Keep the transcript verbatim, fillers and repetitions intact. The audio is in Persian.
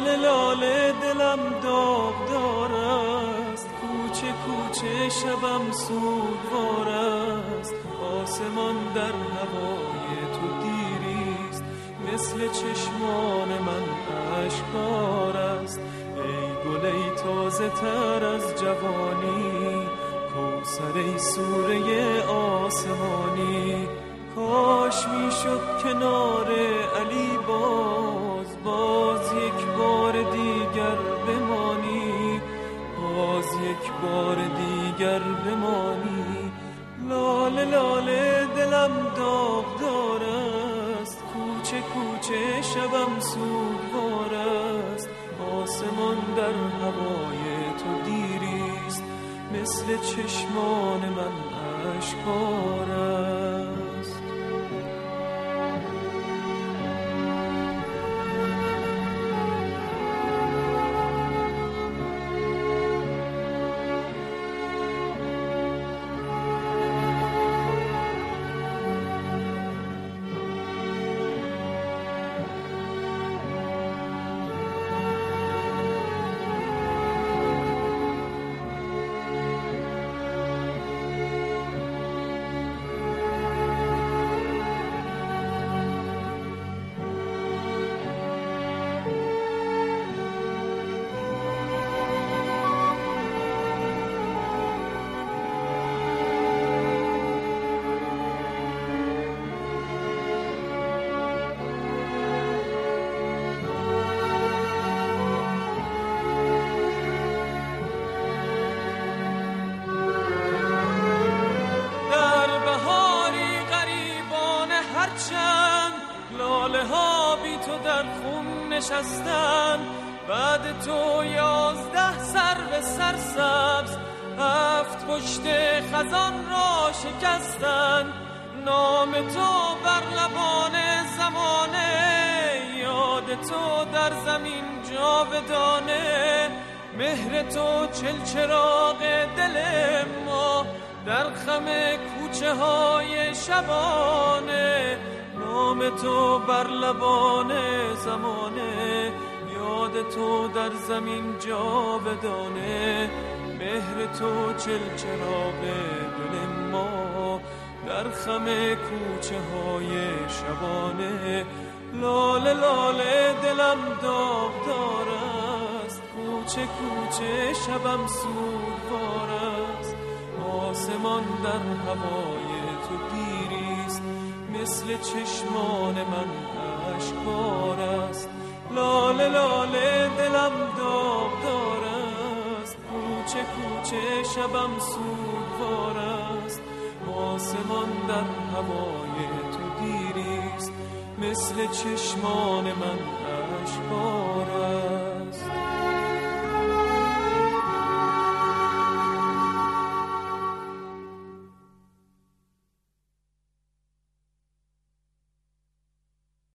لاله لاله دلم داغدار است، کوچه کوچه شبم سوگوار است. آسمان در هوای تو دیریست، مثل چشمان من اشکار است. ای گل ای تازه تر از جوانی، کوثر ای سوره آسمانی. کاش میشد کنار علی باز، باز یک بار دیگر بمانی، باز یک بار دیگر بمانی. لاله لاله دلم داغدار است، کوچه کوچه شبم سوگوار است. آسمان در هوای تو دیریست، مثل چشمان من اشکار است. لاله ها بی تو در خون نشستن، بعد تو یازده سرو سرسبز، هفت پشت خزان را شکستن. نام تو بر لبان زمانه، یاد تو در زمین جاودانه. مهر تو چلچراغ دل ما، در خم کوچه های شبانه. نام تو بر لبان زمانه، یاد تو در زمین جاودانه. مهر تو چلچراغ دل ما، در خم کوچه های شبانه. لاله لاله دلم داغدار است، کوچه کوچه شبم سوگوار است. آسمان در هوای تو دیریست، مثل چشمان من اشکار است. لاله لاله دلم داغدار است، کوچه کوچه شبم سوگوار است. آسمان در هوای تو دیریست، مثل چشمان من اشکار است.